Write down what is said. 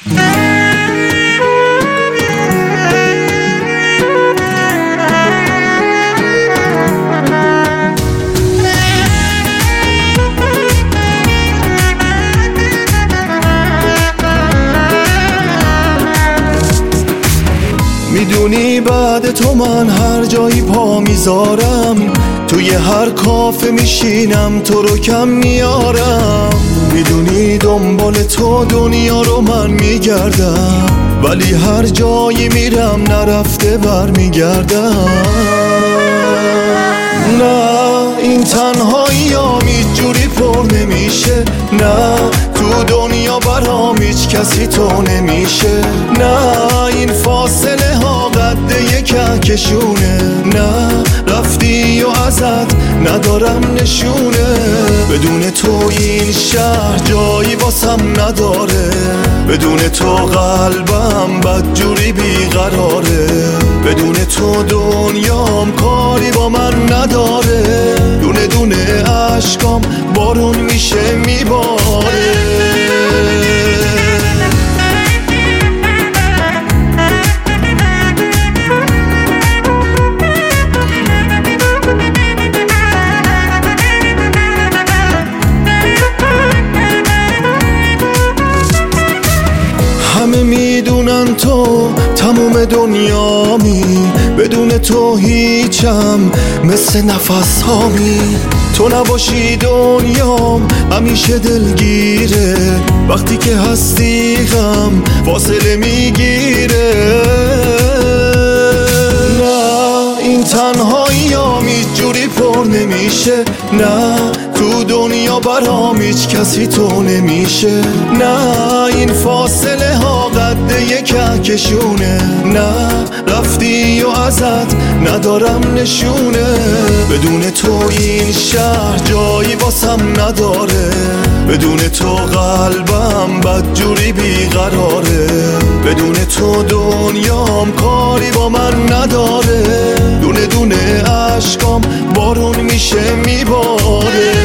میدونی بعد تو من هر جایی پا میذارم، توی هر کافه میشینم تو رو کم میارم. میدونی دنبال تو دنیا رو من میگردم، ولی هر جایی میرم نرفته برمیگردم. نه این تنهایی ها هیچ پر نمیشه، نه تو دنیا برام هیچ کسی تو نمیشه. نه این فاصله ها قد یک کهکشونه، نه رفتی و ازت ندارم نشونه. بدون تو این شهر جایی واسم نداره، بدون تو قلبم بدجوری بیقراره. بدون تو دنیام کاری با من نداره، دونه دونه عشقام بارون میشه میباره. همه میدونن تو تموم دنیامی، بدون تو هیچم مثل نفس هامی. تو نباشی دنیام همیشه دلگیره، وقتی که هستی غم فاصله میگیره. نه این تنهایی ها هیچ جوری پر نمیشه، نه تو دنیا برام هیچ کسی تو نمیشه. نه این فاصله ها قد یک کهکشونه، نه رفتی و ازت ندارم نشونه. بدون تو این شهر جایی واسم نداره، بدون تو قلبم بدجوری بیقراره. بدون تو دنیام کاری با من نداره، دونه دونه عشقام بارون میشه میباره.